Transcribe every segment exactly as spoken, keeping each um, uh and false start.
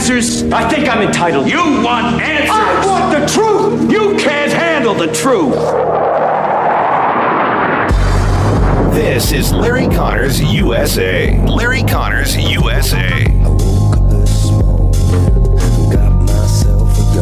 answers? I think I'm entitled. You want answers? I want the truth! You can't handle the truth! This is Larry Connors U S A. Larry Connors U S A. I woke up this morning, got myself a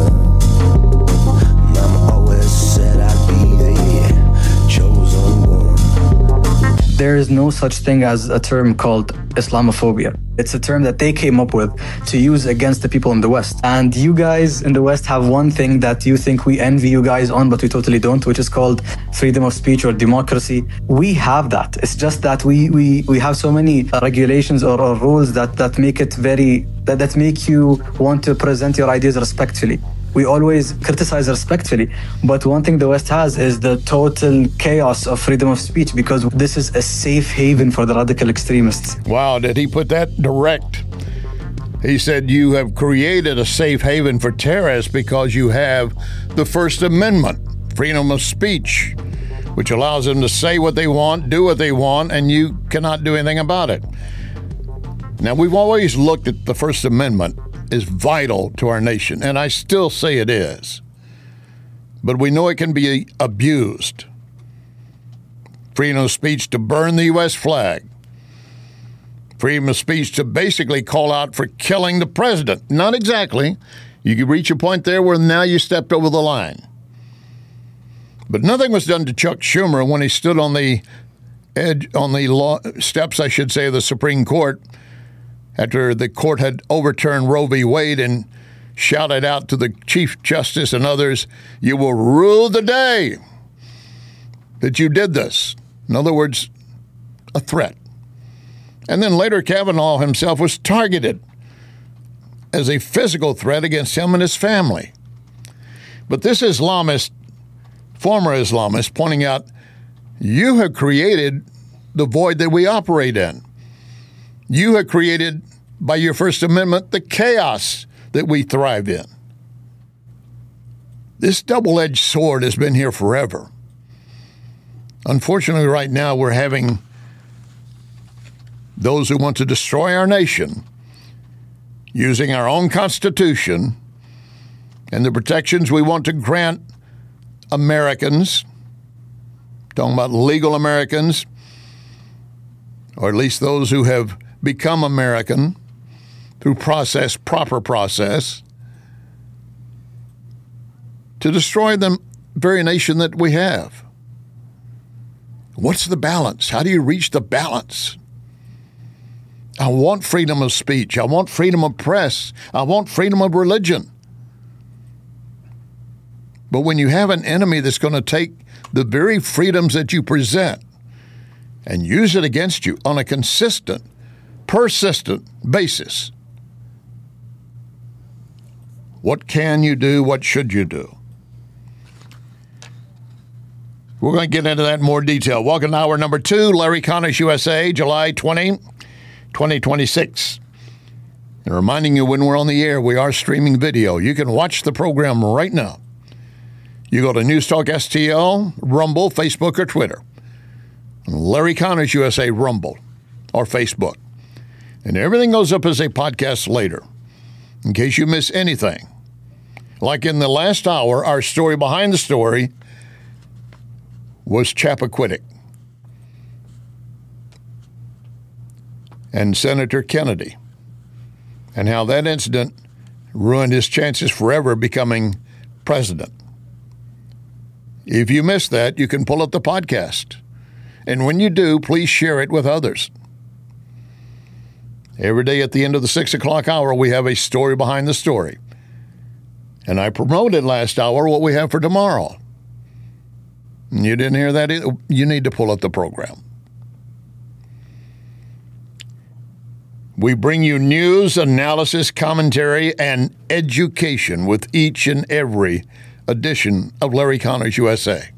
gun. Mama always said I'd be the chosen one. There is no such thing as a term called Islamophobia. It's a term that they came up with to use against the people in the West. And you guys in the West have one thing that you think we envy you guys on, but we totally don't, which is called freedom of speech or democracy. We have that. It's just that we we, we have so many regulations or, or rules that, that make it very, that, that make you want to present your ideas respectfully. We always criticize respectfully, but one thing the West has is the total chaos of freedom of speech, because this is a safe haven for the radical extremists. Wow, did he put that direct? He said you have created a safe haven for terrorists because you have the First Amendment, freedom of speech, which allows them to say what they want, do what they want, and you cannot do anything about it. Now, we've always looked at the First Amendment is vital to our nation, and I still say it is. But we know it can be abused. Freedom of speech to burn the U S flag. Freedom of speech to basically call out for killing the president. Not exactly. You could reach a point there where now you stepped over the line. But nothing was done to Chuck Schumer when he stood on the edge, on the law, steps, I should say, of the Supreme Court after the court had overturned Roe v. Wade and shouted out to the Chief Justice and others, "You will rue the day that you did this." In other words, a threat. And then later Kavanaugh himself was targeted as a physical threat against him and his family. But this Islamist, former Islamist, pointing out, you have created the void that we operate in. You have created, by your First Amendment, the chaos that we thrive in. This double-edged sword has been here forever. Unfortunately, right now, we're having those who want to destroy our nation using our own Constitution and the protections we want to grant Americans, talking about legal Americans, or at least those who have become American through process, proper process, to destroy the very nation that we have. What's the balance? How do you reach the balance? I want freedom of speech. I want freedom of press. I want freedom of religion. But when you have an enemy that's going to take the very freedoms that you present and use it against you on a consistent, persistent basis, what can you do? What should you do? We're going to get into that in more detail. Welcome to hour number two, Larry Connors U S A, July twentieth, twenty twenty-six. And reminding you, when we're on the air, we are streaming video. You can watch the program right now. You go to News Talk S T L, Rumble, Facebook, or Twitter. Larry Connors U S A, Rumble, or Facebook. And everything goes up as a podcast later, in case you miss anything. Like in the last hour, our story behind the story was Chappaquiddick and Senator Kennedy, and how that incident ruined his chances forever of becoming president. If you missed that, you can pull up the podcast. And when you do, please share it with others. Every day at the end of the six o'clock hour, we have a story behind the story. And I promoted last hour what we have for tomorrow. And you didn't hear that either. You need to pull up the program. We bring you news, analysis, commentary, and education with each and every edition of Larry Connors U S A.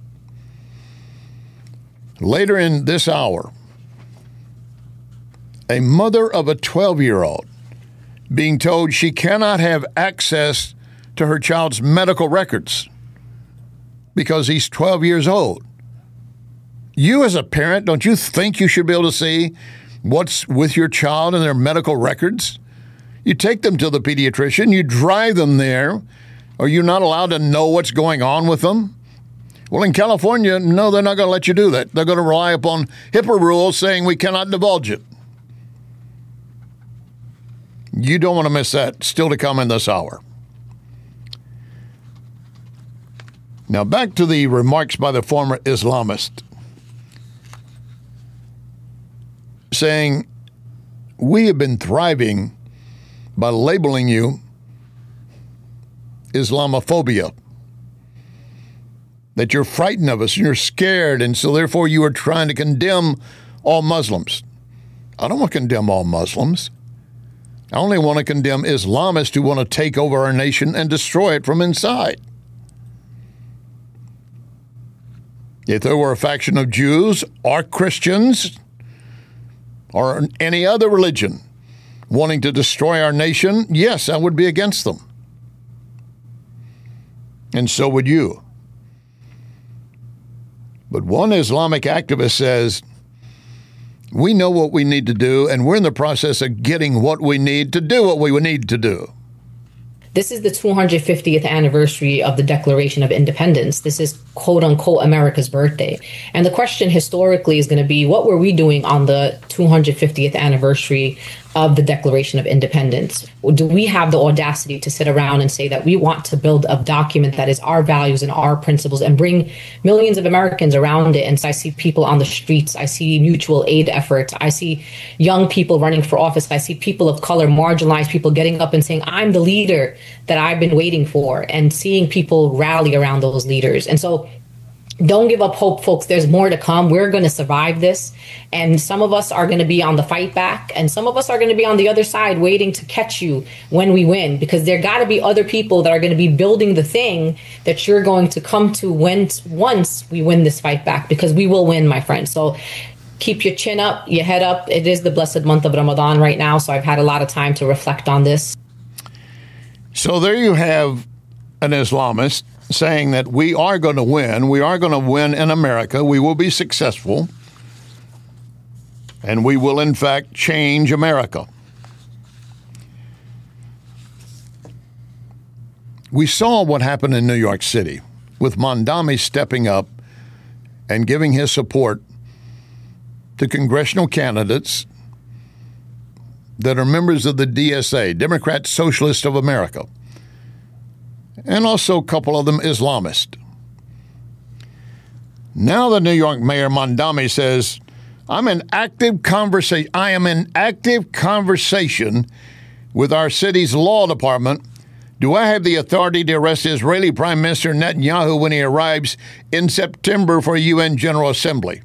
Later in this hour, a mother of a twelve-year-old being told she cannot have access to her child's medical records because he's twelve years old. You as a parent, don't you think you should be able to see what's with your child and their medical records? You take them to the pediatrician, you drive them there. Are you not allowed to know what's going on with them? Well, in California, no, they're not going to let you do that. They're going to rely upon HIPAA rules saying we cannot divulge it. You don't want to miss that. Still to come in this hour. Now, back to the remarks by the former Islamist, saying, we have been thriving by labeling you Islamophobia, that you're frightened of us and you're scared, and so therefore you are trying to condemn all Muslims. I don't want to condemn all Muslims. I only want to condemn Islamists who want to take over our nation and destroy it from inside. If there were a faction of Jews or Christians or any other religion wanting to destroy our nation, yes, I would be against them. And so would you. But one Islamic activist says, we know what we need to do, and we're in the process of getting what we need to do what we would need to do. This is the two hundred fiftieth anniversary of the Declaration of Independence. This is, quote unquote, America's birthday. And the question historically is going to be, what were we doing on the two hundred fiftieth anniversary of the Declaration of Independence? Do we have the audacity to sit around and say that we want to build a document that is our values and our principles and bring millions of Americans around it? And so I see people on the streets. I see mutual aid efforts. I see young people running for office. I see people of color, marginalized people getting up and saying, I'm the leader that I've been waiting for, and seeing people rally around those leaders. And so don't give up hope, folks. There's more to come. We're going to survive this. And some of us are going to be on the fight back, and some of us are going to be on the other side waiting to catch you when we win, because there got to be other people that are going to be building the thing that you're going to come to when, once we win this fight back, because we will win, my friend. So keep your chin up, your head up. It is the blessed month of Ramadan right now, so I've had a lot of time to reflect on this. So there you have an Islamist saying that we are going to win. We are going to win in America. We will be successful. And we will, in fact, change America. We saw what happened in New York City with Mamdani stepping up and giving his support to congressional candidates that are members of the D S A, Democrat Socialists of America, and also a couple of them Islamist. Now the New York Mayor Mamdani says, I'm in active conversation. I am in active conversation with our city's law department. Do I have the authority to arrest Israeli Prime Minister Netanyahu when he arrives in September for a U N General Assembly?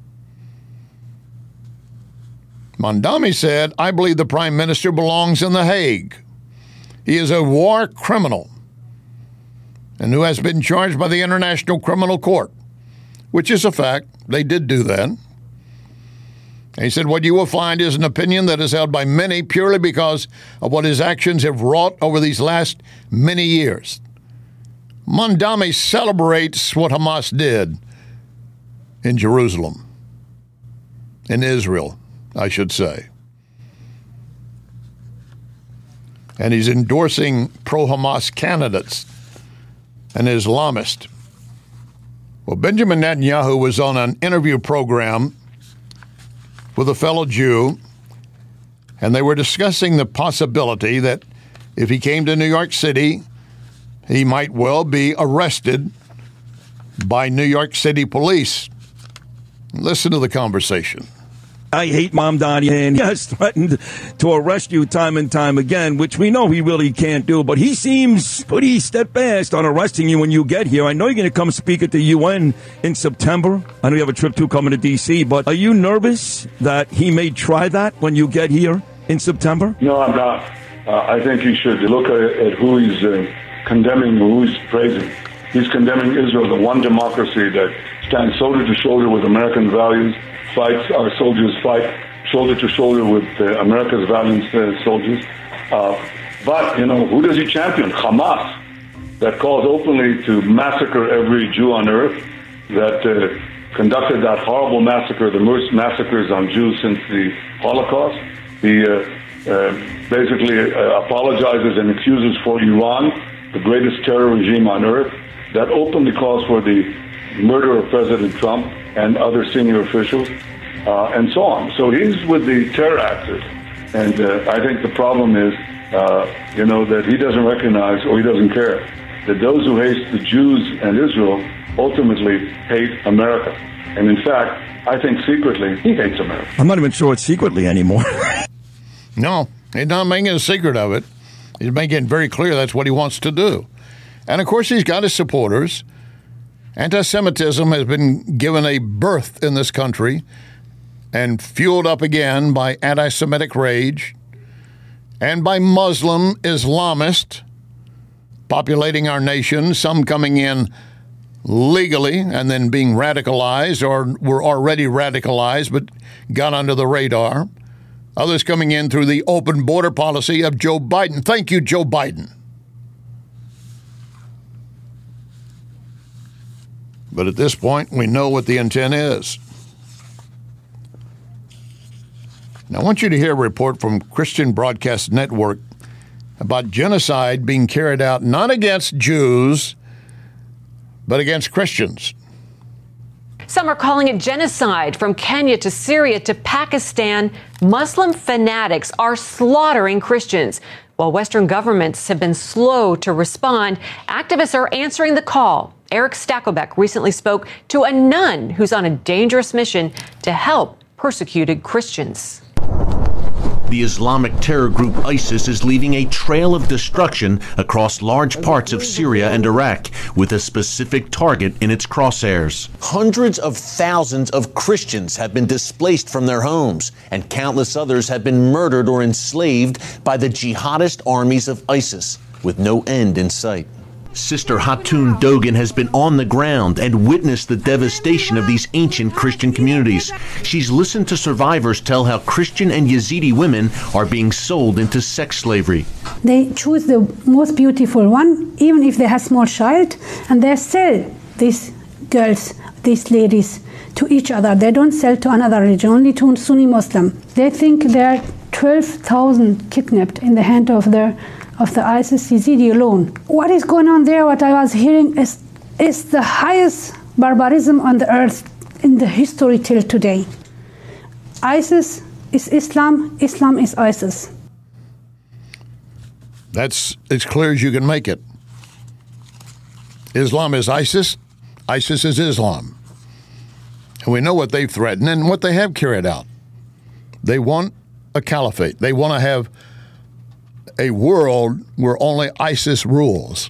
Mamdani said, I believe the Prime Minister belongs in The Hague. He is a war criminal and who has been charged by the International Criminal Court, which is a fact. They did do that. And he said, what you will find is an opinion that is held by many purely because of what his actions have wrought over these last many years. Mamdani celebrates what Hamas did in Jerusalem, in Israel, I should say. And he's endorsing pro-Hamas candidates, an Islamist. Well, Benjamin Netanyahu was on an interview program with a fellow Jew, and they were discussing the possibility that if he came to New York City, he might well be arrested by New York City police. Listen to the conversation. I hate Mamdani, and he has threatened to arrest you time and time again, which we know he really can't do. But he seems pretty steadfast on arresting you when you get here. I know you're going to come speak at the U N in September. I know you have a trip too coming to D C, but are you nervous that he may try that when you get here in September? No, I'm not. Uh, I think he should look at, at who he's uh, condemning, who he's praising. He's condemning Israel, the one democracy that stands shoulder to shoulder with American values, fights, our soldiers fight shoulder to shoulder with uh, America's valiant uh, soldiers. Uh, but, you know, who does he champion? Hamas, that calls openly to massacre every Jew on earth, that uh, conducted that horrible massacre, the worst massacres on Jews since the Holocaust. The, uh, uh, basically uh, apologizes and excuses for Iran, the greatest terror regime on earth, that openly calls for the murder of President Trump and other senior officials, uh, and so on. So he's with the terror actors. And uh, I think the problem is, uh, you know, that he doesn't recognize, or he doesn't care, that those who hate the Jews and Israel ultimately hate America. And in fact, I think secretly he hates America. I'm not even sure it's secretly anymore. No, he's not making a secret of it. He's making it very clear that's what he wants to do. And, of course, he's got his supporters. Anti-Semitism has been given a birth in this country and fueled up again by anti-Semitic rage and by Muslim Islamists populating our nation, some coming in legally and then being radicalized, or were already radicalized but got under the radar. Others coming in through the open border policy of Joe Biden. Thank you, Joe Biden. But at this point, we know what the intent is. Now, I want you to hear a report from Christian Broadcast Network about genocide being carried out not against Jews, but against Christians. Some are calling it genocide. From Kenya to Syria to Pakistan, Muslim fanatics are slaughtering Christians. While Western governments have been slow to respond, activists are answering the call. Eric Stakelbeck recently spoke to a nun who's on a dangerous mission to help persecuted Christians. The Islamic terror group ISIS is leaving a trail of destruction across large parts of Syria and Iraq, with a specific target in its crosshairs. Hundreds of thousands of Christians have been displaced from their homes, and countless others have been murdered or enslaved by the jihadist armies of ISIS, with no end in sight. Sister Hatun Dogan has been on the ground and witnessed the devastation of these ancient Christian communities. She's listened to survivors tell how Christian and Yazidi women are being sold into sex slavery. They choose the most beautiful one, even if they have small child, and they sell these girls, these ladies, to each other. They don't sell to another religion, only to Sunni Muslim. They think there are twelve thousand kidnapped in the hand of their of the ISIS Yazidi alone. What is going on there, what I was hearing, is, is the highest barbarism on the earth in the history till today. ISIS is Islam, Islam is ISIS. That's as clear as you can make it. Islam is ISIS, ISIS is Islam. And we know what they've threatened and what they have carried out. They want a caliphate. They want to have a world where only ISIS rules.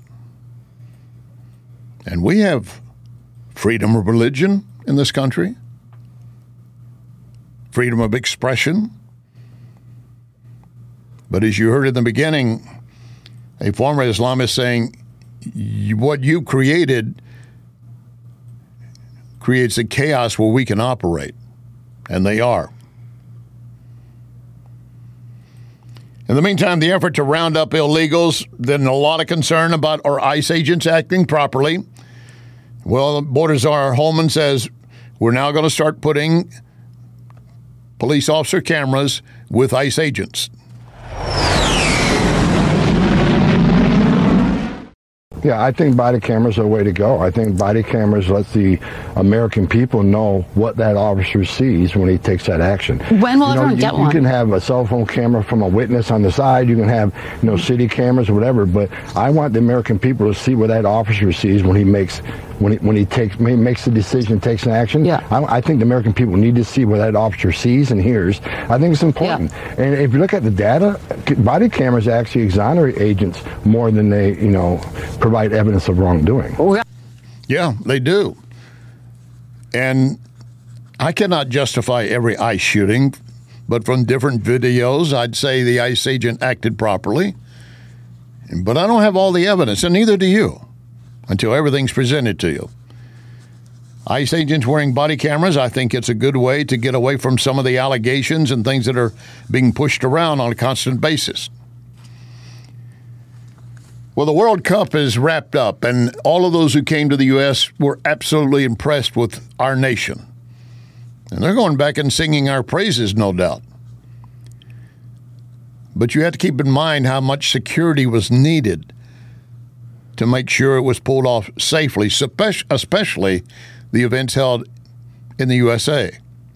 And we have freedom of religion in this country, freedom of expression. But as you heard in the beginning, a former Islamist saying, what you created creates a chaos where we can operate. And they are. In the meantime, the effort to round up illegals, then a lot of concern about our ICE agents acting properly. Well, Border Czar Holman says we're now going to start putting police officer cameras with ICE agents. Yeah, I think body cameras are the way to go. I think body cameras let the American people know what that officer sees when he takes that action. When will you know, everyone you, get you one? You can have a cell phone camera from a witness on the side. You can have, you know, city cameras or whatever. But I want the American people to see what that officer sees when he makes when he when he takes when he makes the decision, takes an action. Yeah. I, I think the American people need to see what that officer sees and hears. I think it's important. Yeah. And if you look at the data, body cameras actually exonerate agents more than they, you know, provide evidence of wrongdoing. Yeah, they do. And I cannot justify every ICE shooting, but from different videos, I'd say the ICE agent acted properly. But I don't have all the evidence, and neither do you, until everything's presented to you. ICE agents wearing body cameras, I think it's a good way to get away from some of the allegations and things that are being pushed around on a constant basis. Well, the World Cup is wrapped up, and all of those who came to the U S were absolutely impressed with our nation. And they're going back and singing our praises, no doubt. But you have to keep in mind how much security was needed to make sure it was pulled off safely, especially the events held in the U S A.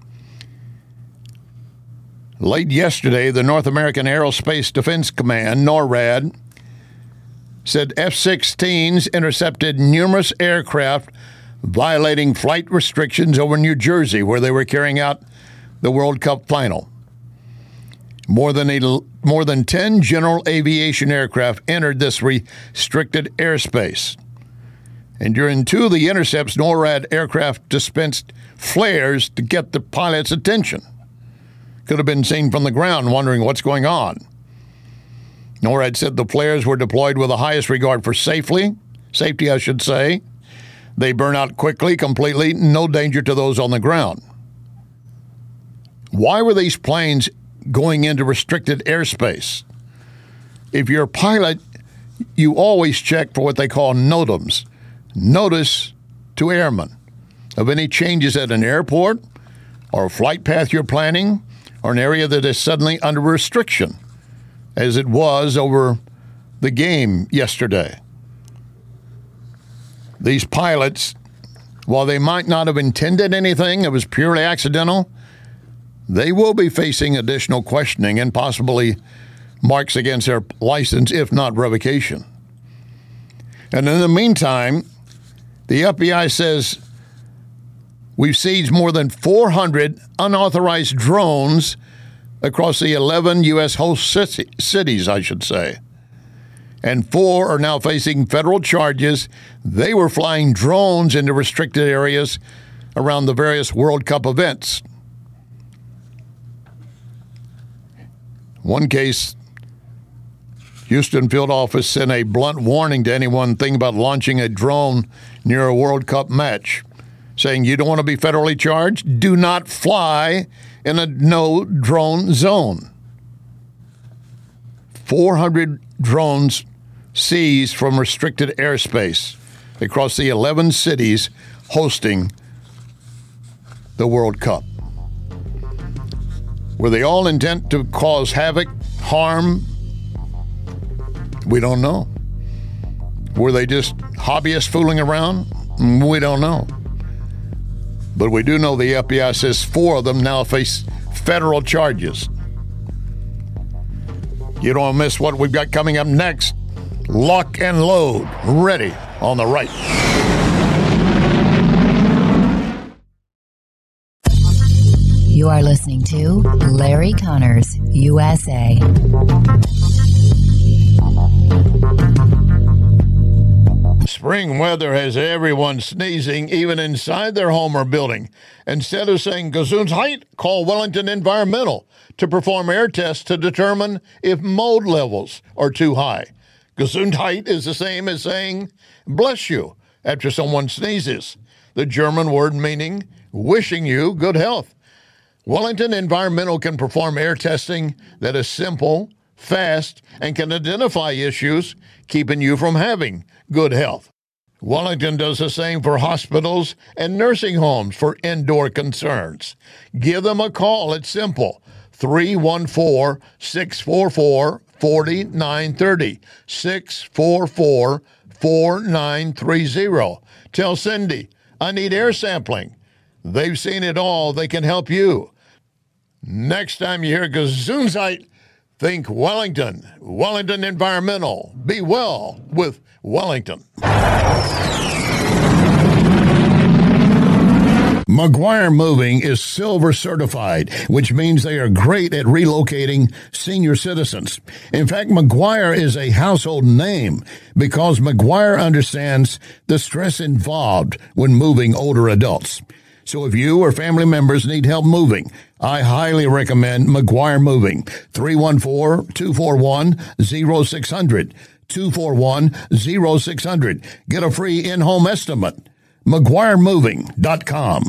Late yesterday, the North American Aerospace Defense Command, NORAD, said F sixteens intercepted numerous aircraft violating flight restrictions over New Jersey, where they were carrying out the World Cup final. More than a, more than ten general aviation aircraft entered this restricted airspace. And during two of the intercepts, NORAD aircraft dispensed flares to get the pilot's attention. Could have been seen from the ground wondering what's going on. NORAD said the flares were deployed with the highest regard for safety, safety I should say. They burn out quickly, completely, no danger to those on the ground. Why were these planes going into restricted airspace? If you're a pilot, you always check for what they call NOTAMs, notice to airmen, of any changes at an airport or a flight path you're planning or an area that is suddenly under restriction, as it was over the game yesterday. These pilots, while they might not have intended anything, it was purely accidental, they will be facing additional questioning and possibly marks against their license, if not revocation. And in the meantime, the F B I says we've seized more than four hundred unauthorized drones across the eleven U S host cities, I should say. And four are now facing federal charges. They were flying drones into restricted areas around the various World Cup events. One case, Houston field office sent a blunt warning to anyone thinking about launching a drone near a World Cup match, saying you don't want to be federally charged? Do not fly in a no-drone zone. four hundred drones seized from restricted airspace across the eleven cities hosting the World Cup. Were they all intent to cause havoc, harm? We don't know. Were they just hobbyists fooling around? We don't know. But we do know the F B I says four of them now face federal charges. You don't want to miss what we've got coming up next. Lock and load, ready on the right. You are listening to Larry Connors, U S A. Spring weather has everyone sneezing, even inside their home or building. Instead of saying Gesundheit, call Wellington Environmental to perform air tests to determine if mold levels are too high. Gesundheit is the same as saying bless you after someone sneezes, the German word meaning wishing you good health. Wellington Environmental can perform air testing that is simple, fast, and can identify issues keeping you from having good health. Wellington does the same for hospitals and nursing homes for indoor concerns. Give them a call. It's simple. three one four, six four four, four nine three zero. six four four, four nine three zero. Tell Cindy, I need air sampling. They've seen it all. They can help you. Next time you hear Gesundheit, think Wellington. Wellington Environmental. Be well with Wellington. McGuire Moving is silver certified, which means they are great at relocating senior citizens. In fact, McGuire is a household name because McGuire understands the stress involved when moving older adults. So if you or family members need help moving, I highly recommend McGuire Moving. three one four, two four one, zero six zero zero. two four one, zero six zero zero. Get a free in-home estimate. McGuire Moving dot com.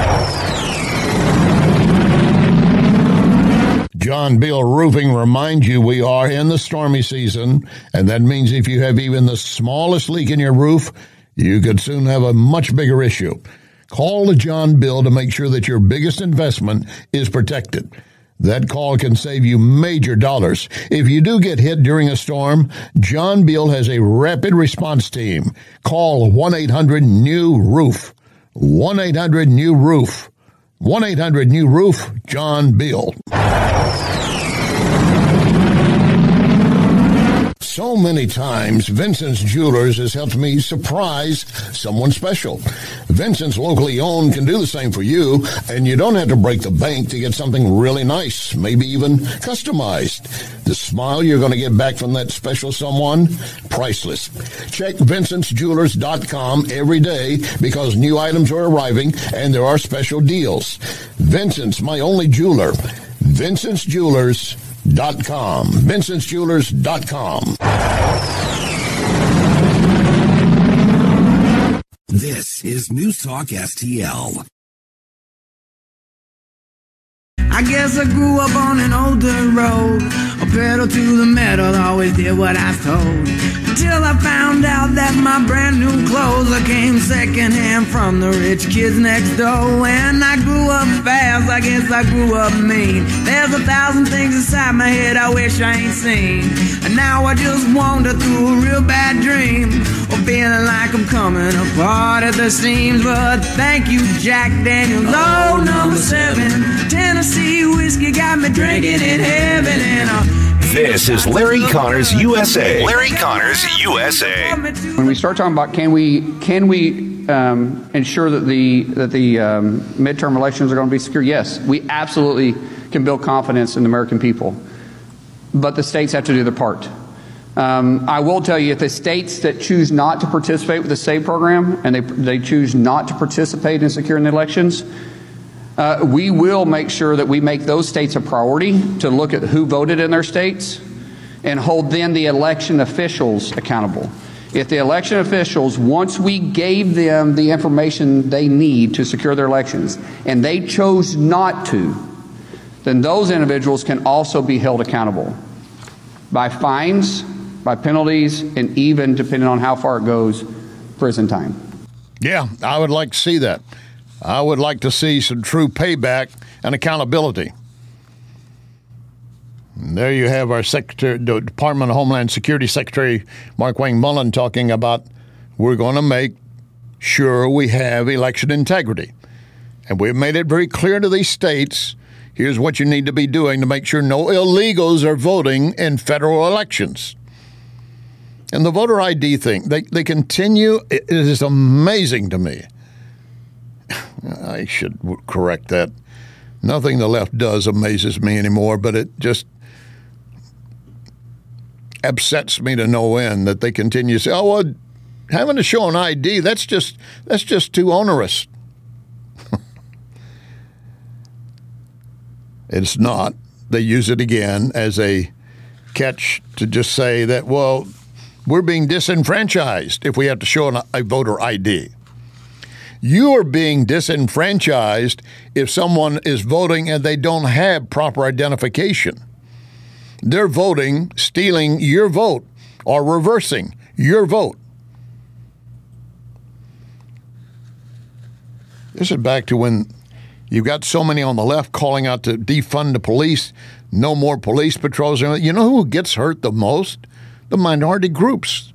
John Bill Roofing reminds you we are in the stormy season, and that means if you have even the smallest leak in your roof, you could soon have a much bigger issue. Call the John Bill to make sure that your biggest investment is protected. That call can save you major dollars. If you do get hit during a storm, John Beal has a rapid response team. Call one eight hundred new roof. one eight hundred new roof. one eight hundred new roof, John Beal. So many times, Vincent's Jewelers has helped me surprise someone special. Vincent's locally owned can do the same for you, and you don't have to break the bank to get something really nice, maybe even customized. The smile you're going to get back from that special someone, priceless. Check Vincent's Jewelers dot com every day because new items are arriving and there are special deals. Vincent's, my only jeweler. Vincent's Jewelers dot com. Vincent's Jewelers dot com. This is News Talk S T L. I guess I grew up on an older road, a pedal to the metal, always did what I was told. Until I found out that my brand new clothes came secondhand from the rich kids next door. And I grew up fast, I guess I grew up mean. There's a thousand things inside my head I wish I ain't seen. And now I just wander through a real bad dream, or feeling like I'm coming apart at the seams. But thank you, Jack Daniels, oh, number seven. Tennessee whiskey got me drinking in heaven. And uh, This is Larry Connors U S A. Larry Connors U S A. When we start talking about can we can we um, ensure that the that the um, midterm elections are going to be secure? Yes, we absolutely can build confidence in the American people, but the states have to do their part. Um, I will tell you, if the states that choose not to participate with the SAVE program and they they choose not to participate in securing the elections, Uh, we will make sure that we make those states a priority to look at who voted in their states and hold then the election officials accountable. If the election officials, once we gave them the information they need to secure their elections and they chose not to, then those individuals can also be held accountable by fines, by penalties, and even, depending on how far it goes, prison time. Yeah, I would like to see that. I would like to see some true payback and accountability. And there you have our Secretary, the Department of Homeland Security Secretary Markwayne Mullin talking about we're going to make sure we have election integrity. And we've made it very clear to these states, here's what you need to be doing to make sure no illegals are voting in federal elections. And the voter I D thing, they, they continue, it is amazing to me. I should correct that. Nothing the left does amazes me anymore, but it just upsets me to no end that they continue to say, oh, well, having to show an I D, that's just that's just too onerous. It's not. They use it again as a catch to just say that, well, we're being disenfranchised if we have to show an, a voter I D. You are being disenfranchised if someone is voting and they don't have proper identification. They're voting, stealing your vote, or reversing your vote. This is back to when you got so many on the left calling out to defund the police, no more police patrols. You know who gets hurt the most? The minority groups.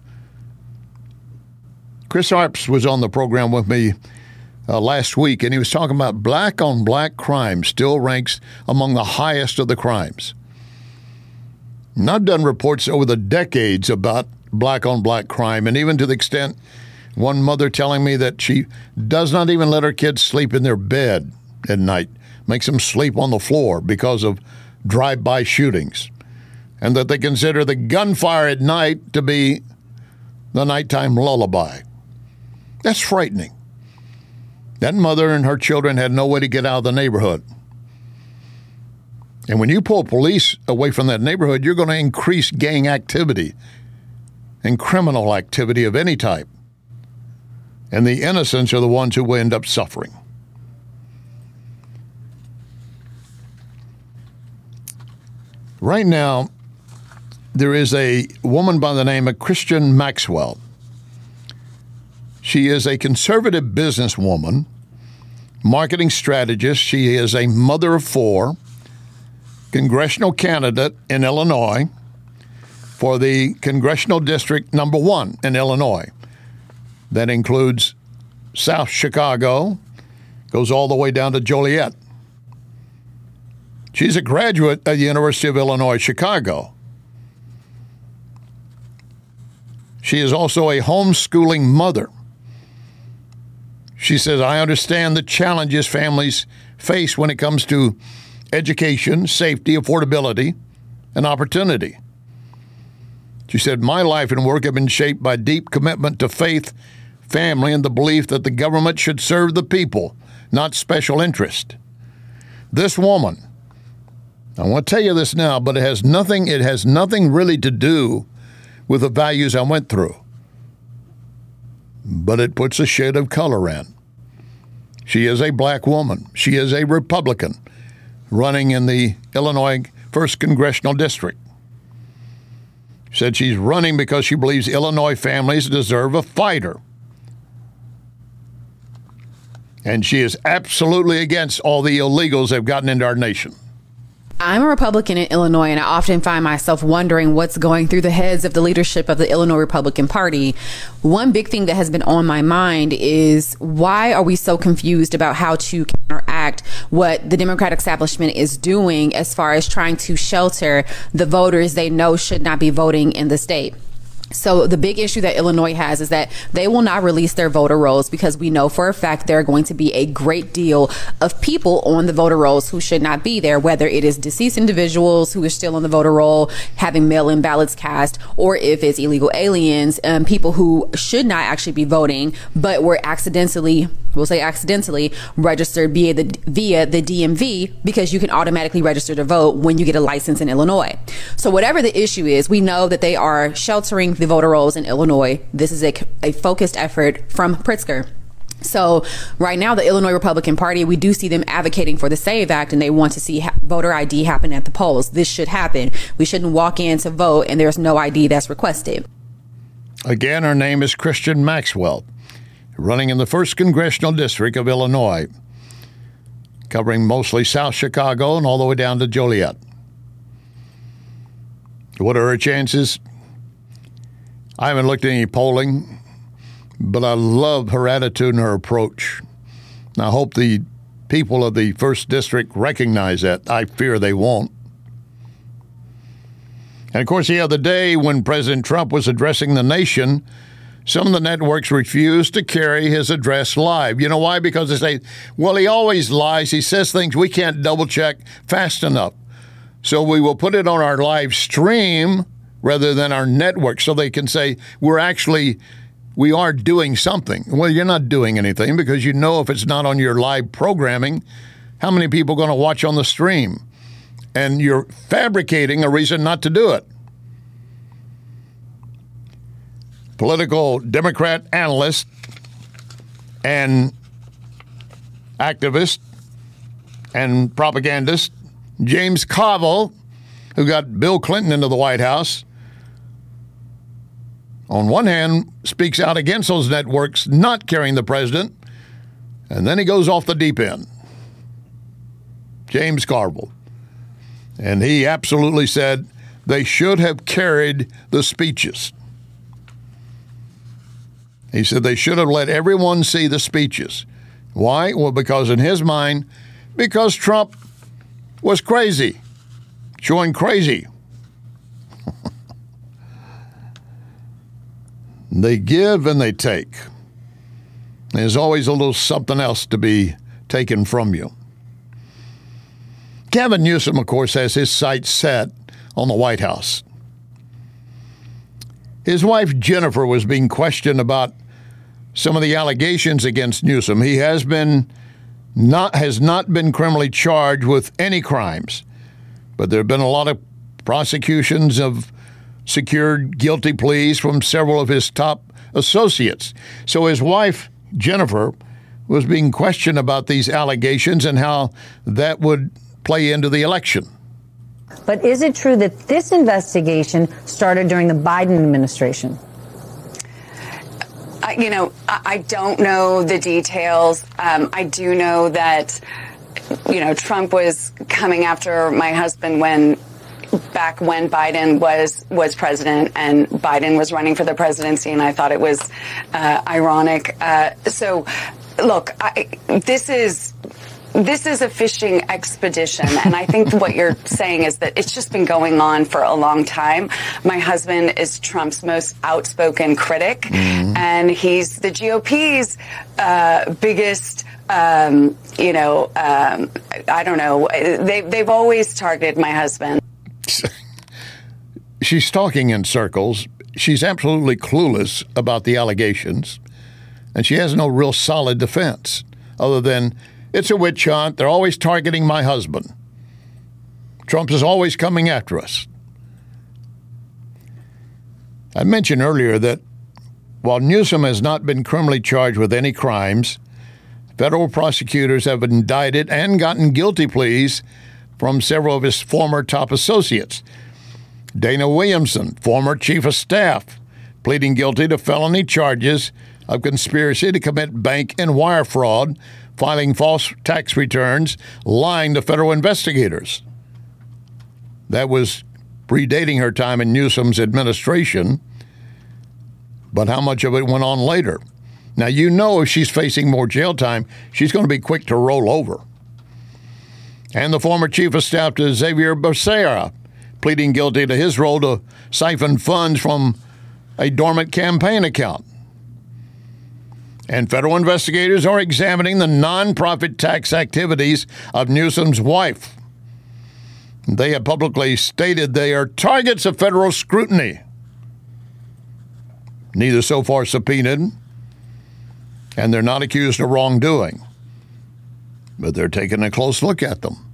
Chris Arps was on the program with me uh, last week, and he was talking about black-on-black crime still ranks among the highest of the crimes. And I've done reports over the decades about black-on-black crime, and even to the extent one mother telling me that she does not even let her kids sleep in their bed at night, makes them sleep on the floor because of drive-by shootings, and that they consider the gunfire at night to be the nighttime lullaby. That's frightening. That mother and her children had no way to get out of the neighborhood. And when you pull police away from that neighborhood, you're going to increase gang activity and criminal activity of any type. And the innocents are the ones who will end up suffering. Right now, there is a woman by the name of Christian Maxwell. She is a conservative businesswoman, marketing strategist. She is a mother of four, congressional candidate in Illinois for the congressional district number one in Illinois. That includes South Chicago, goes all the way down to Joliet. She's a graduate at the University of Illinois, Chicago. She is also a homeschooling mother. She says, I understand the challenges families face when it comes to education, safety, affordability, and opportunity. She said, my life and work have been shaped by deep commitment to faith, family, and the belief that the government should serve the people, not special interest. This woman, I want to tell you this now, but it has nothing, it has nothing really to do with the values I went through. But it puts a shade of color in. She is a black woman. She is a Republican running in the Illinois first Congressional District. She said she's running because she believes Illinois families deserve a fighter. And she is absolutely against all the illegals that have gotten into our nation. I'm a Republican in Illinois, and I often find myself wondering what's going through the heads of the leadership of the Illinois Republican Party. One big thing that has been on my mind is, why are we so confused about how to counteract what the Democratic establishment is doing as far as trying to shelter the voters they know should not be voting in the state? So the big issue that Illinois has is that they will not release their voter rolls because we know for a fact there are going to be a great deal of people on the voter rolls who should not be there, whether it is deceased individuals who are still on the voter roll, having mail-in ballots cast, or if it's illegal aliens, um, people who should not actually be voting, but were accidentally, we'll say accidentally, registered via the, via the D M V, because you can automatically register to vote when you get a license in Illinois. So whatever the issue is, we know that they are sheltering the voter rolls in Illinois. This is a, a focused effort from Pritzker. So right now, the Illinois Republican Party, we do see them advocating for the SAVE Act, and they want to see ha- voter I D happen at the polls. This should happen. We shouldn't walk in to vote and there's no I D that's requested. Again, her name is Christian Maxwell, running in the first Congressional District of Illinois, covering mostly South Chicago and all the way down to Joliet. What are her chances? I haven't looked at any polling, but I love her attitude and her approach. I hope the people of the first District recognize that. I fear they won't. And, of course, the other day when President Trump was addressing the nation, some of the networks refused to carry his address live. You know why? Because they say, well, he always lies. He says things we can't double-check fast enough. So we will put it on our live stream rather than our network, so they can say we're actually, we are doing something. Well, you're not doing anything, because you know if it's not on your live programming, how many people are going to watch on the stream? And you're fabricating a reason not to do it. Political Democrat analyst and activist and propagandist James Carville, who got Bill Clinton into the White House, on one hand speaks out against those networks not carrying the president, and then he goes off the deep end. James Carville. And he absolutely said they should have carried the speeches. He said they should have let everyone see the speeches. Why? Well, because in his mind, because Trump was crazy, showing crazy. They give and they take. There's always a little something else to be taken from you. Gavin Newsom, of course, has his sights set on the White House. His wife, Jennifer, was being questioned about some of the allegations against Newsom. He has been not has not been criminally charged with any crimes, but there have been a lot of prosecutions of secured guilty pleas from several of his top associates. So his wife, Jennifer, was being questioned about these allegations and how that would play into the election. But is it true that this investigation started during the Biden administration? Uh, you know, I, I don't know the details. Um, I do know that you know, Trump was coming after my husband when back when Biden was was president and Biden was running for the presidency, and I thought it was uh, ironic. Uh, so, look, I, this is this is a fishing expedition, and I think what you're saying is that it's just been going on for a long time. My husband is Trump's most outspoken critic, mm-hmm. and he's the G O P's uh, biggest. Um, you know, um, I don't know. They they've always targeted my husband. She's talking in circles. She's absolutely clueless about the allegations, and she has no real solid defense other than it's a witch hunt. They're always targeting my husband. Trump is always coming after us. I mentioned earlier that while Newsom has not been criminally charged with any crimes, federal prosecutors have indicted and gotten guilty pleas from several of his former top associates. Dana Williamson, former chief of staff, pleading guilty to felony charges of conspiracy to commit bank and wire fraud, filing false tax returns, lying to federal investigators. That was predating her time in Newsom's administration, but how much of it went on later? Now, you know if she's facing more jail time, she's going to be quick to roll over. And the former chief of staff to Xavier Becerra, pleading guilty to his role to siphon funds from a dormant campaign account. And federal investigators are examining the nonprofit tax activities of Newsom's wife. They have publicly stated they are targets of federal scrutiny. Neither so far subpoenaed, and they're not accused of wrongdoing, but they're taking a close look at them.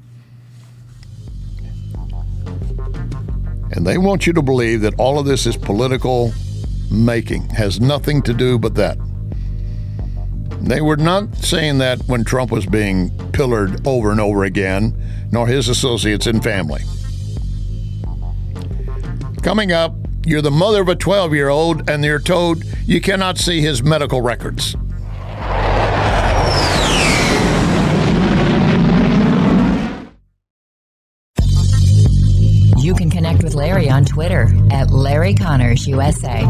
And they want you to believe that all of this is political making, has nothing to do but that. They were not saying that when Trump was being pillared over and over again, nor his associates and family. Coming up, you're the mother of a twelve-year-old, and you're told you cannot see his medical records. You can connect with Larry on Twitter at Larry Connors U S A.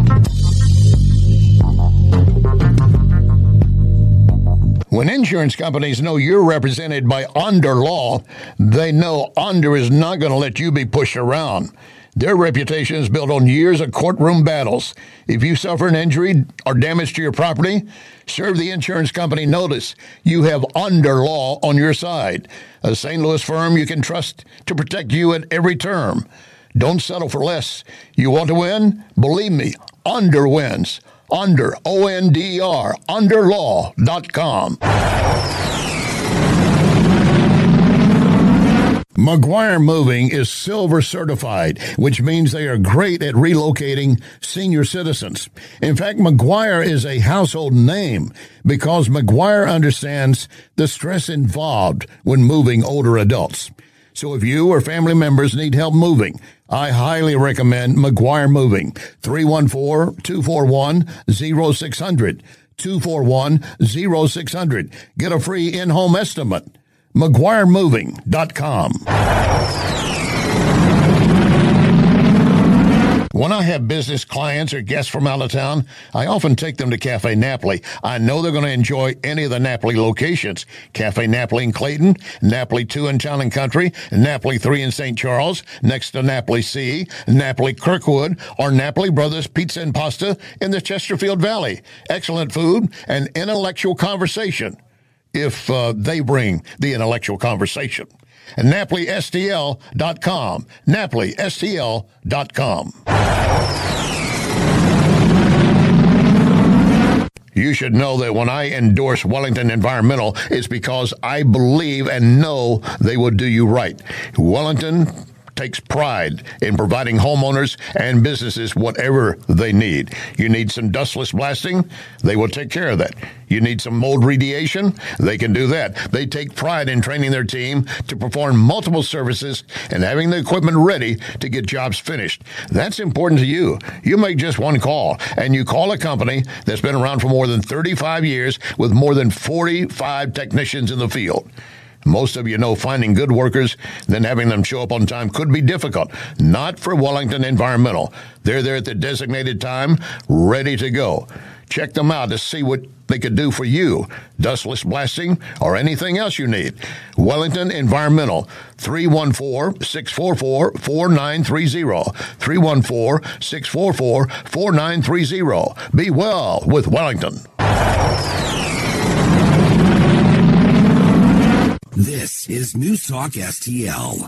When insurance companies know you're represented by Under Law, they know Under is not going to let you be pushed around. Their reputation is built on years of courtroom battles. If you suffer an injury or damage to your property, serve the insurance company notice. You have Under Law on your side, a Saint Louis firm you can trust to protect you at every term. Don't settle for less. You want to win? Believe me, Under wins. Under, O N D E R, under law dot com. McGuire Moving is silver certified, which means they are great at relocating senior citizens. In fact, McGuire is a household name because McGuire understands the stress involved when moving older adults. So if you or family members need help moving, I highly recommend McGuire Moving. three one four, two four one, zero six zero zero. two four one, zero six zero zero. Get a free in-home estimate. McGuire Moving dot com. When I have business clients or guests from out of town, I often take them to Cafe Napoli. I know they're going to enjoy any of the Napoli locations. Cafe Napoli in Clayton, Napoli two in Town and Country, Napoli three in Saint Charles, next to Napoli C, Napoli Kirkwood, or Napoli Brothers Pizza and Pasta in the Chesterfield Valley. Excellent food and intellectual conversation, if uh, they bring the intellectual conversation. And Napoli S T L dot com. Napoli S T L dot com. You should know that when I endorse Wellington Environmental, it's because I believe and know they will do you right. Wellington takes pride in providing homeowners and businesses whatever they need. You need some dustless blasting? They will take care of that. You need some mold remediation? They can do that. They take pride in training their team to perform multiple services and having the equipment ready to get jobs finished. That's important to you. You make just one call, and you call a company that's been around for more than thirty-five years with more than forty-five technicians in the field. Most of you know finding good workers, then having them show up on time could be difficult. Not for Wellington Environmental. They're there at the designated time, ready to go. Check them out to see what they could do for you. Dustless blasting or anything else you need. Wellington Environmental, three one four, six four four, four nine three zero. three one four, six four four, four nine three zero. Be well with Wellington. This is News Talk S T L.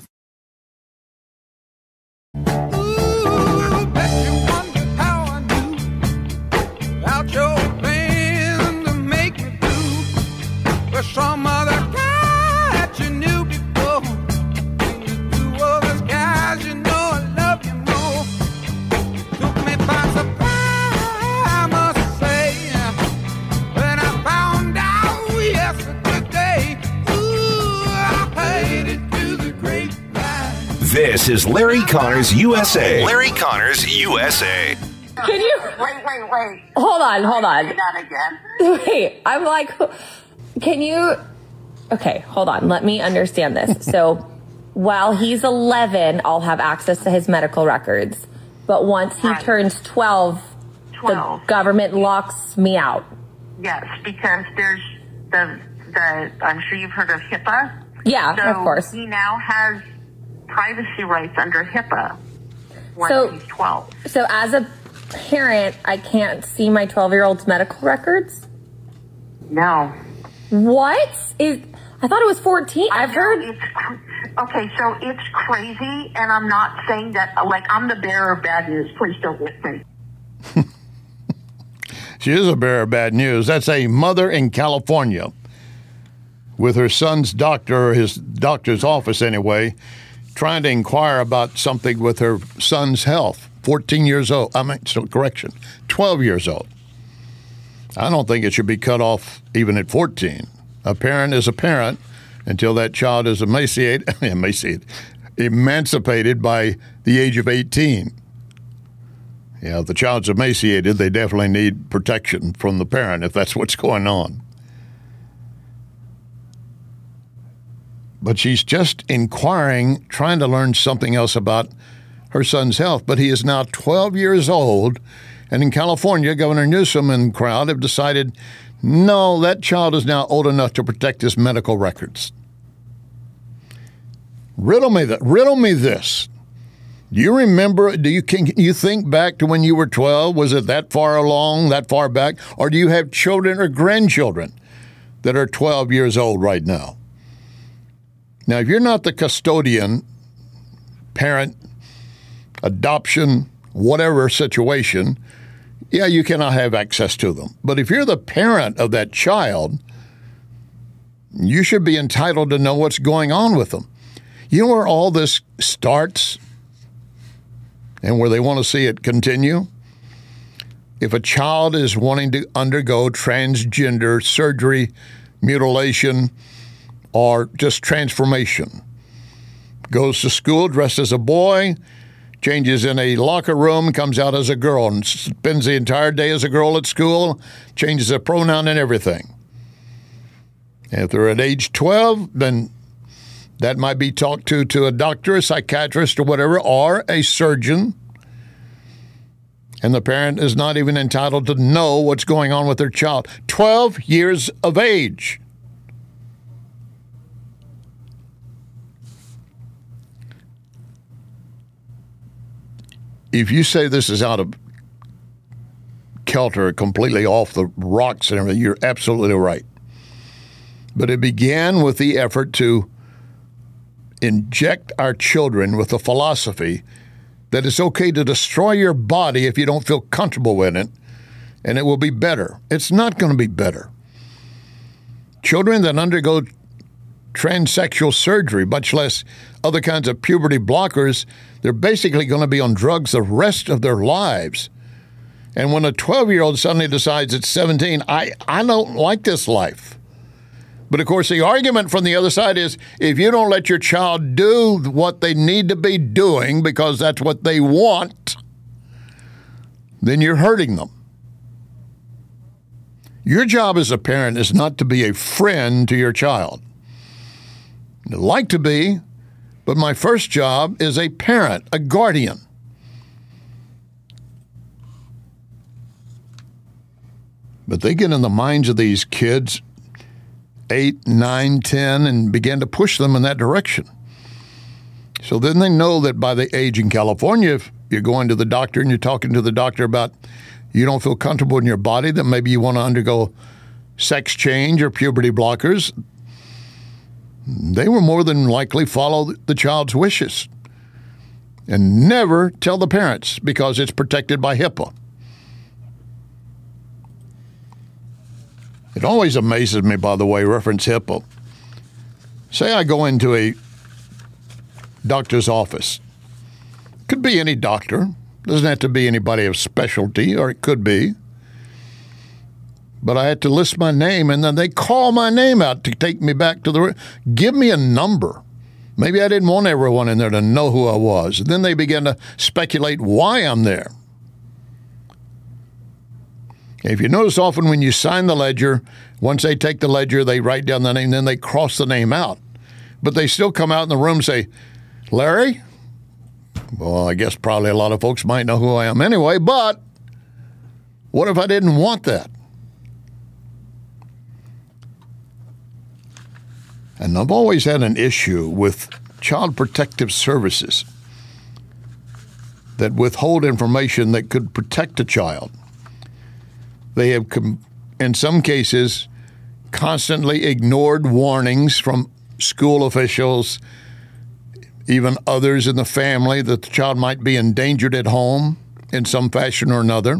Your plan to make me do with some other guy that you knew before. And you do all those guys, you know I love you more. Took me by surprise, I must say, when I found out yesterday. Ooh, I paid it to the grapevine. This is Larry Connors U S A. Larry Connors U S A. Can you wait, wait, wait? Hold on, hold on. Say that again. Wait, I'm like, can you? Okay, hold on. Let me understand this. So, while he's eleven, I'll have access to his medical records. But once he right. turns twelve, twelve, the government locks me out. Yes, because there's the the. I'm sure you've heard of HIPAA. Yeah, so of course. He now has privacy rights under HIPAA when so, he's twelve. So, as a parent, I can't see my twelve-year-old's medical records? No. What? Is I thought it was fourteen. I I've know, heard. It's, okay, so it's crazy, and I'm not saying that, like, I'm the bearer of bad news. Please don't listen. She is a bearer of bad news. That's a mother in California with her son's doctor, or his doctor's office anyway, trying to inquire about something with her son's health. fourteen years old. I mean, so correction, twelve years old. I don't think it should be cut off even at fourteen. A parent is a parent until that child is emaciated, emaciated, emancipated by the age of eighteen. Yeah, if the child's emaciated, they definitely need protection from the parent if that's what's going on. But she's just inquiring, trying to learn something else about her son's health, but he is now twelve years old, and in California, Governor Newsom and crowd have decided, no, that child is now old enough to protect his medical records. Riddle me that. Riddle me this. Do you remember? Do you can you think back to when you were twelve? Was it that far along, that far back, or do you have children or grandchildren that are twelve years old right now? Now, if you're not the custodian, parent, adoption, whatever situation, yeah, you cannot have access to them. But if you're the parent of that child, you should be entitled to know what's going on with them. You know where all this starts and where they want to see it continue? If a child is wanting to undergo transgender surgery, mutilation, or just transformation, goes to school dressed as a boy, changes in a locker room, comes out as a girl, and spends the entire day as a girl at school, changes a pronoun and everything. And if they're at age twelve, then that might be talked to to a doctor, a psychiatrist, or whatever, or a surgeon. And the parent is not even entitled to know what's going on with their child. twelve years of age. If you say this is out of kilter, completely off the rocks and everything, you're absolutely right. But it began with the effort to inject our children with the philosophy that it's okay to destroy your body if you don't feel comfortable in it, and it will be better. It's not going to be better. Children that undergo transsexual surgery, much less other kinds of puberty blockers, they're basically going to be on drugs the rest of their lives. And when a twelve-year-old suddenly decides at seventeen, I, I don't like this life. But, of course, the argument from the other side is if you don't let your child do what they need to be doing because that's what they want, then you're hurting them. Your job as a parent is not to be a friend to your child. I'd like to be, but my first job is a parent, a guardian. But they get in the minds of these kids, eight, nine, ten, and begin to push them in that direction. So then they know that by the age in California, if you're going to the doctor and you're talking to the doctor about you don't feel comfortable in your body, that maybe you want to undergo sex change or puberty blockers, they will more than likely follow the child's wishes and never tell the parents because it's protected by HIPAA. It always amazes me, by the way, reference HIPAA. Say I go into a doctor's office. Could be any doctor. Doesn't have to be anybody of specialty, or it could be. But I had to list my name, and then they call my name out to take me back to the... Give me a number. Maybe I didn't want everyone in there to know who I was. And then they began to speculate why I'm there. If you notice, often when you sign the ledger, once they take the ledger, they write down the name, then they cross the name out. But they still come out in the room and say, Larry? Well, I guess probably a lot of folks might know who I am anyway, but what if I didn't want that? And I've always had an issue with Child Protective Services that withhold information that could protect a child. They have, in some cases, constantly ignored warnings from school officials, even others in the family, that the child might be endangered at home in some fashion or another.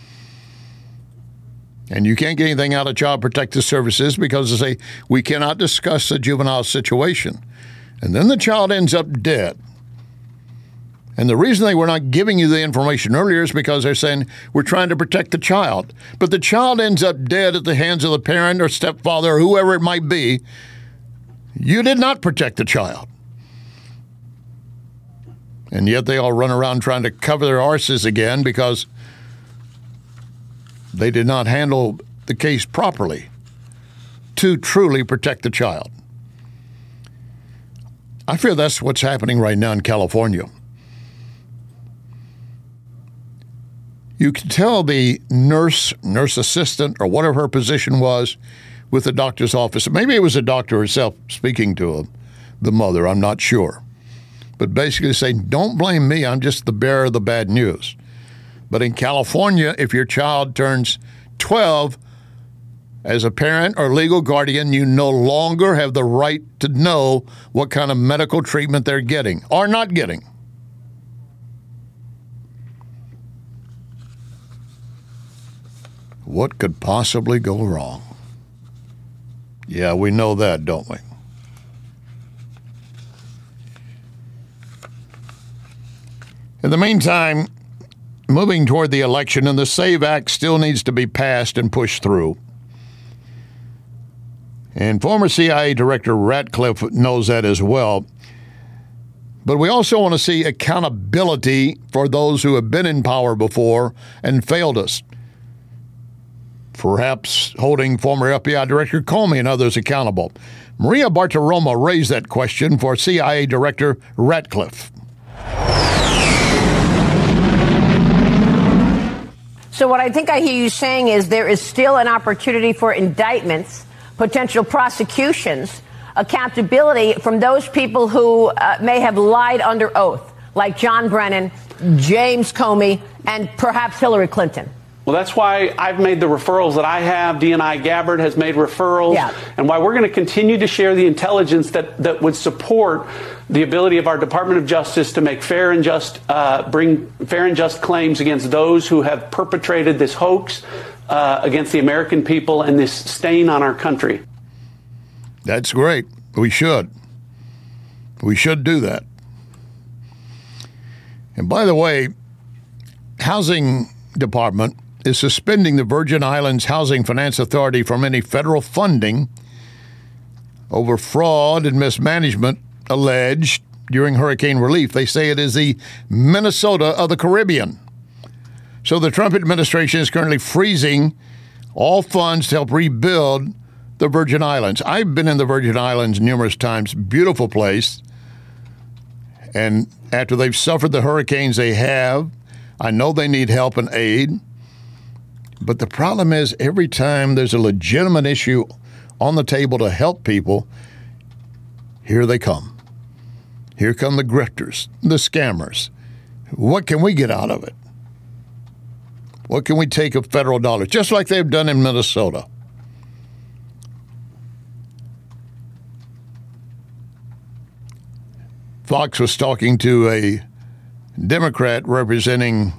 And you can't get anything out of Child Protective Services because they say, we cannot discuss a juvenile situation. And then the child ends up dead. And the reason they were not giving you the information earlier is because they're saying, we're trying to protect the child. But the child ends up dead at the hands of the parent or stepfather or whoever it might be. You did not protect the child. And yet they all run around trying to cover their arses again because they did not handle the case properly to truly protect the child. I fear that's what's happening right now in California. You can tell the nurse, nurse assistant, or whatever her position was with the doctor's office. Maybe it was the doctor herself speaking to him, the mother, I'm not sure. But basically saying, don't blame me, I'm just the bearer of the bad news. But in California, if your child turns twelve, as a parent or legal guardian, you no longer have the right to know what kind of medical treatment they're getting or not getting. What could possibly go wrong? Yeah, we know that, don't we? In the meantime, moving toward the election, and the SAVE Act still needs to be passed and pushed through. And former C I A Director Ratcliffe knows that as well. But we also want to see accountability for those who have been in power before and failed us. Perhaps holding former F B I Director Comey and others accountable. Maria Bartiromo raised that question for C I A Director Ratcliffe. So what I think I hear you saying is there is still an opportunity for indictments, potential prosecutions, accountability from those people who uh, may have lied under oath, like John Brennan, James Comey, and perhaps Hillary Clinton. Well, that's why I've made the referrals that I have. D N I Gabbard has made referrals. Yeah. And why we're going to continue to share the intelligence that, that would support the ability of our Department of Justice to make fair and just, uh, bring fair and just claims against those who have perpetrated this hoax uh, against the American people and this stain on our country. That's great. We should. We should do that. And by the way, Housing Department is suspending the Virgin Islands Housing Finance Authority from any federal funding over fraud and mismanagement alleged during hurricane relief. They say it is the Minnesota of the Caribbean. So the Trump administration is currently freezing all funds to help rebuild the Virgin Islands. I've been in the Virgin Islands numerous times. Beautiful place. And after they've suffered the hurricanes they have, I know they need help and aid. But the problem is every time there's a legitimate issue on the table to help people, here they come. Here come the grifters, the scammers. What can we get out of it? What can we take of federal dollars? Just like they've done in Minnesota. Fox was talking to a Democrat representing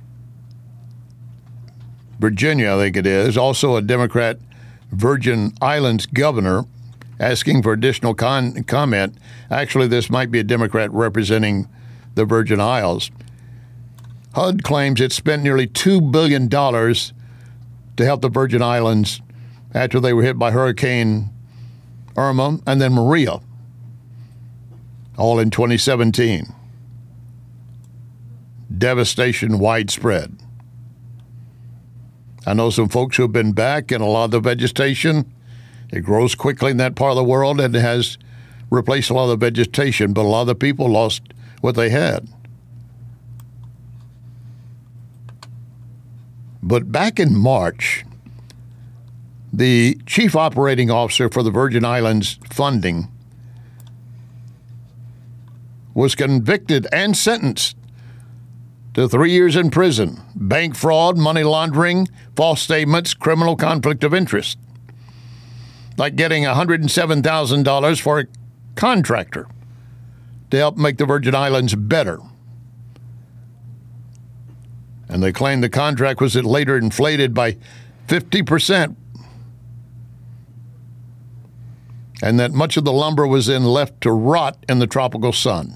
Virginia, I think it is, also a Democrat Virgin Islands governor, asking for additional con- comment. Actually, this might be a Democrat representing the Virgin Isles. H U D claims it spent nearly two billion dollars to help the Virgin Islands after they were hit by Hurricane Irma and then Maria, all in twenty seventeen. Devastation widespread. I know some folks who have been back, and a lot of the vegetation, it grows quickly in that part of the world and has replaced a lot of the vegetation, but a lot of the people lost what they had. But back in March, the chief operating officer for the Virgin Islands funding was convicted and sentenced to three years in prison, bank fraud, money laundering, false statements, criminal conflict of interest, like getting one hundred seven thousand dollars for a contractor to help make the Virgin Islands better. And they claimed the contract was later inflated by fifty percent, and that much of the lumber was then left to rot in the tropical sun.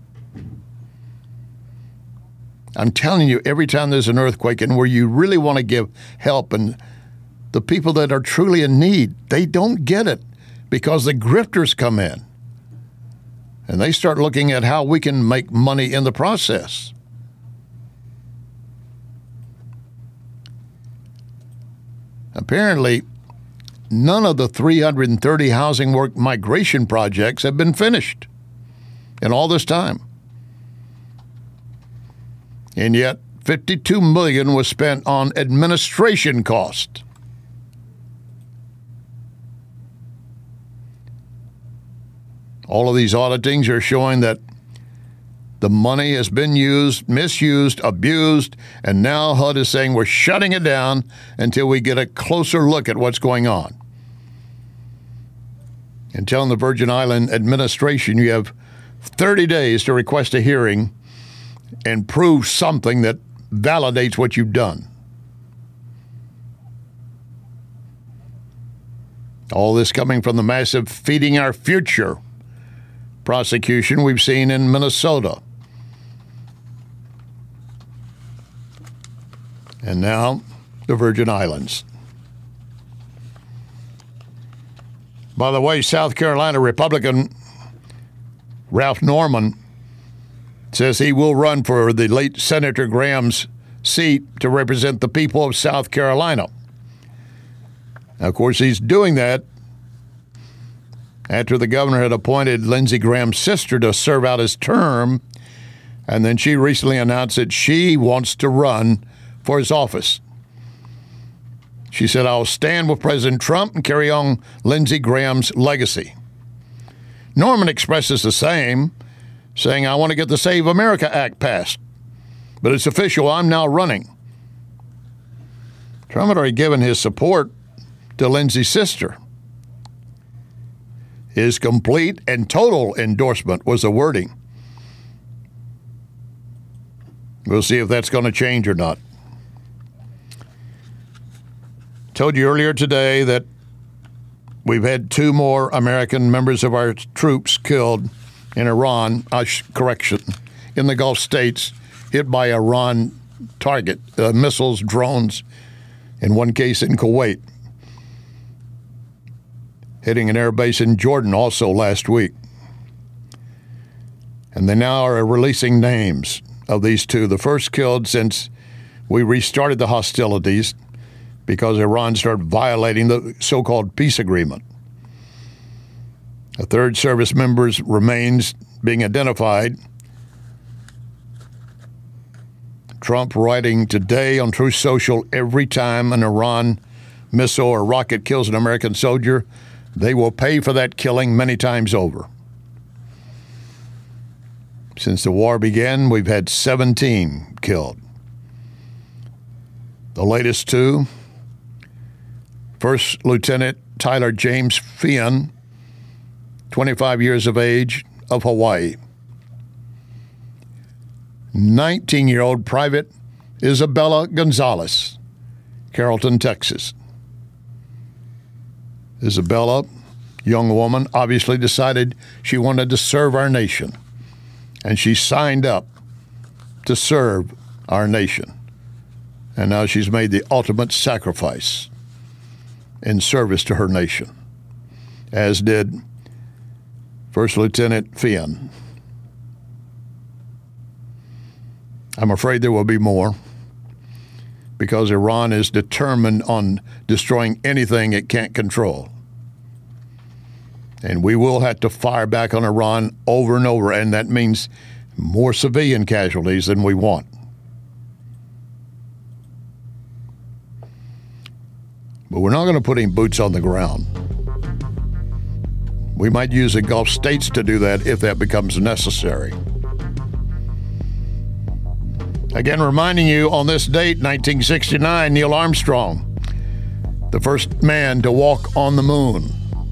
I'm telling you, every time there's an earthquake and where you really want to give help, and the people that are truly in need, they don't get it because the grifters come in and they start looking at how we can make money in the process. Apparently, none of the three hundred thirty housing work migration projects have been finished in all this time. And yet, fifty-two million dollars was spent on administration costs. All of these auditings are showing that the money has been used, misused, abused, and now H U D is saying we're shutting it down until we get a closer look at what's going on. And telling the Virgin Island administration you have thirty days to request a hearing and prove something that validates what you've done. All this coming from the massive Feeding Our Future prosecution we've seen in Minnesota. And now, the Virgin Islands. By the way, South Carolina Republican Ralph Norman says he will run for the late Senator Graham's seat to represent the people of South Carolina. Now, of course, he's doing that after the governor had appointed Lindsey Graham's sister to serve out his term, and then she recently announced that she wants to run for his office. She said, "I'll stand with President Trump and carry on Lindsey Graham's legacy." Norman expresses the same, saying, "I want to get the Save America Act passed, but it's official, I'm now running." Trump had already given his support to Lindsey's sister. His complete and total endorsement was the wording. We'll see if that's going to change or not. Told you earlier today that we've had two more American members of our troops killed in Iran, uh, correction, in the Gulf states, hit by Iran target, uh, missiles, drones, in one case in Kuwait, hitting an air base in Jordan also last week. And they now are releasing names of these two. The first killed since we restarted the hostilities, because Iran started violating the so-called peace agreement. A third service member's remains being identified. Trump writing today on Truth Social, every time an Iran missile or rocket kills an American soldier, they will pay for that killing many times over. Since the war began, we've had seventeen killed. The latest two, First Lieutenant Tyler James Feehan, twenty-five years of age, of Hawaii. nineteen-year-old Private Isabella Gonzalez, Carrollton, Texas. Isabella, young woman, obviously decided she wanted to serve our nation, and she signed up to serve our nation. And now she's made the ultimate sacrifice in service to her nation, as did First Lieutenant Feehan. I'm afraid there will be more, because Iran is determined on destroying anything it can't control. And we will have to fire back on Iran over and over, and that means more civilian casualties than we want. But we're not going to put any boots on the ground. We might use the Gulf states to do that if that becomes necessary. Again, reminding you, on this date, nineteen sixty-nine, Neil Armstrong, the first man to walk on the moon.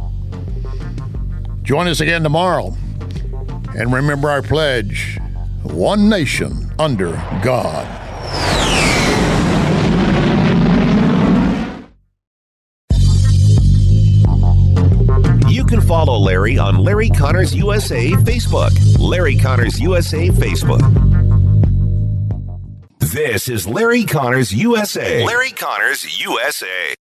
Join us again tomorrow. And remember our pledge, one nation under God. You can follow Larry on Larry Connors U S A Facebook. Larry Connors U S A Facebook. This is Larry Connors U S A. Larry Connors U S A.